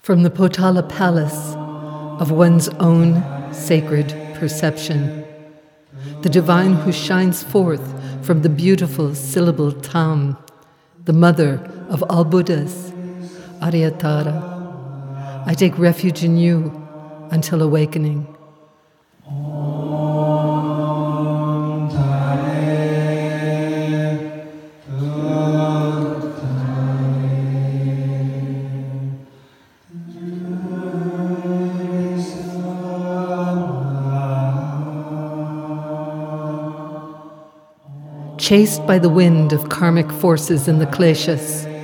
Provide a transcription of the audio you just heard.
From the Potala Palace of one's own sacred perception, the divine who shines forth from the beautiful syllable Tam, the mother of all Buddhas, Aryatara, I take refuge in you until awakening. Chased by the wind of karmic forces in the kleshas,